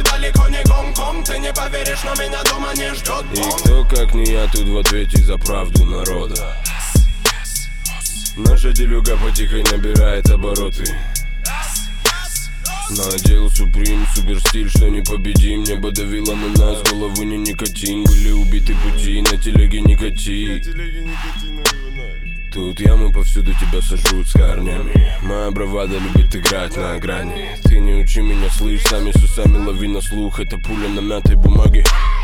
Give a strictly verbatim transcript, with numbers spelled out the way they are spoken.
уже далеко не Гонконг. Ты не поверишь, но меня дома не ждет бомб. И кто, как не я, тут в ответе за правду народа. Наша делюга потихоньку набирает обороты. Надел Суприм, суперстиль, что непобедим. Небо давило на нас, голову не никотин. Были убиты пути, на телеге не кати. Тут ямы повсюду, тебя сожрут с корнями. Моя бравада любит играть на грани. Ты не учи меня, слышь, сами с усами лови на слух. Это пуля на мятой бумаге.